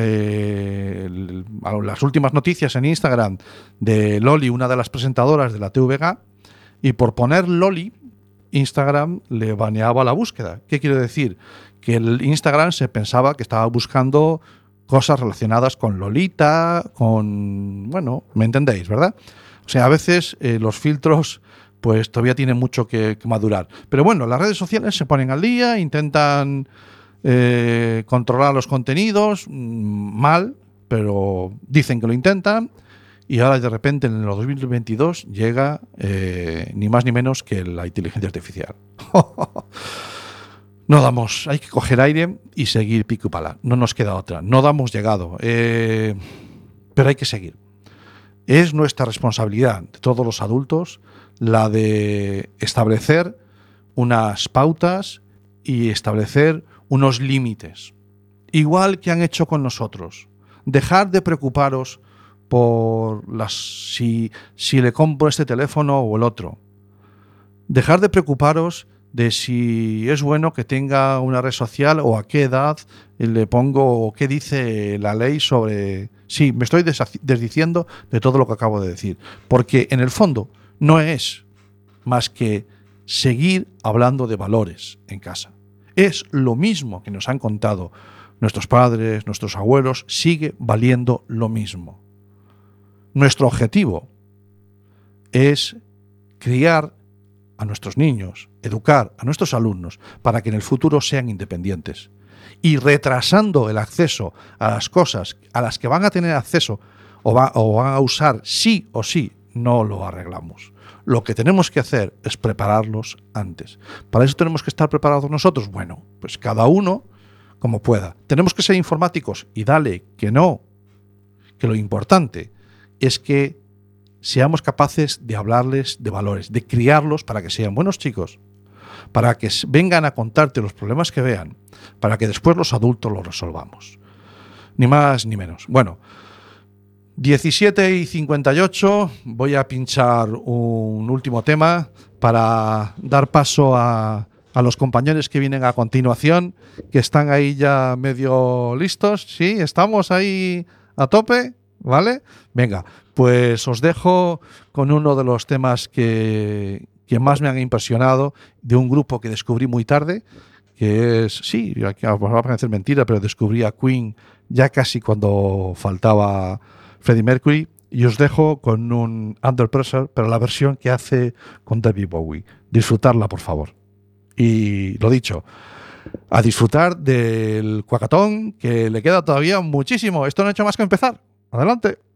las últimas noticias en Instagram de Loli, una de las presentadoras de la TVG, y por poner Loli, Instagram le baneaba la búsqueda. ¿Qué quiere decir? Que el Instagram se pensaba que estaba buscando cosas relacionadas con Lolita, con... Bueno, me entendéis, ¿verdad? O sea, a veces los filtros pues todavía tienen mucho que madurar. Pero bueno, las redes sociales se ponen al día, intentan controlar los contenidos, mal, pero dicen que lo intentan, y ahora de repente en el 2022 llega ni más ni menos que la inteligencia artificial. No damos, hay que coger aire y seguir pico y pala, no nos queda otra, no damos llegado, pero hay que seguir. Es nuestra responsabilidad de todos los adultos la de establecer unas pautas y establecer unos límites, igual que han hecho con nosotros. Dejar de preocuparos por si le compro este teléfono o el otro. Dejar de preocuparos de si es bueno que tenga una red social o a qué edad le pongo o qué dice la ley sobre... Sí, me estoy desdiciendo de todo lo que acabo de decir, porque en el fondo no es más que seguir hablando de valores en casa. Es lo mismo que nos han contado nuestros padres, nuestros abuelos, sigue valiendo lo mismo. Nuestro objetivo es criar a nuestros niños, educar a nuestros alumnos para que en el futuro sean independientes. Y retrasando el acceso a las cosas a las que van a tener acceso o van a usar sí o sí, no lo arreglamos. Lo que tenemos que hacer es prepararlos antes. ¿Para eso tenemos que estar preparados nosotros? Bueno, pues cada uno como pueda. ¿Tenemos que ser informáticos? Y dale, que no. Que lo importante es que seamos capaces de hablarles de valores, de criarlos para que sean buenos chicos, para que vengan a contarte los problemas que vean, para que después los adultos los resolvamos. Ni más ni menos. Bueno, 17:58, voy a pinchar un último tema para dar paso a los compañeros que vienen a continuación, que están ahí ya medio listos. Sí, estamos ahí a tope, ¿vale? Venga, pues os dejo con uno de los temas que más me han impresionado, de un grupo que descubrí muy tarde, que es, sí, aquí va a parecer mentira, pero descubrí a Queen ya casi cuando faltaba Freddie Mercury, y os dejo con un Under Pressure, pero la versión que hace con David Bowie. Disfrutarla, por favor. Y lo dicho, a disfrutar del cuacatón, que le queda todavía muchísimo. Esto no ha hecho más que empezar. Adelante.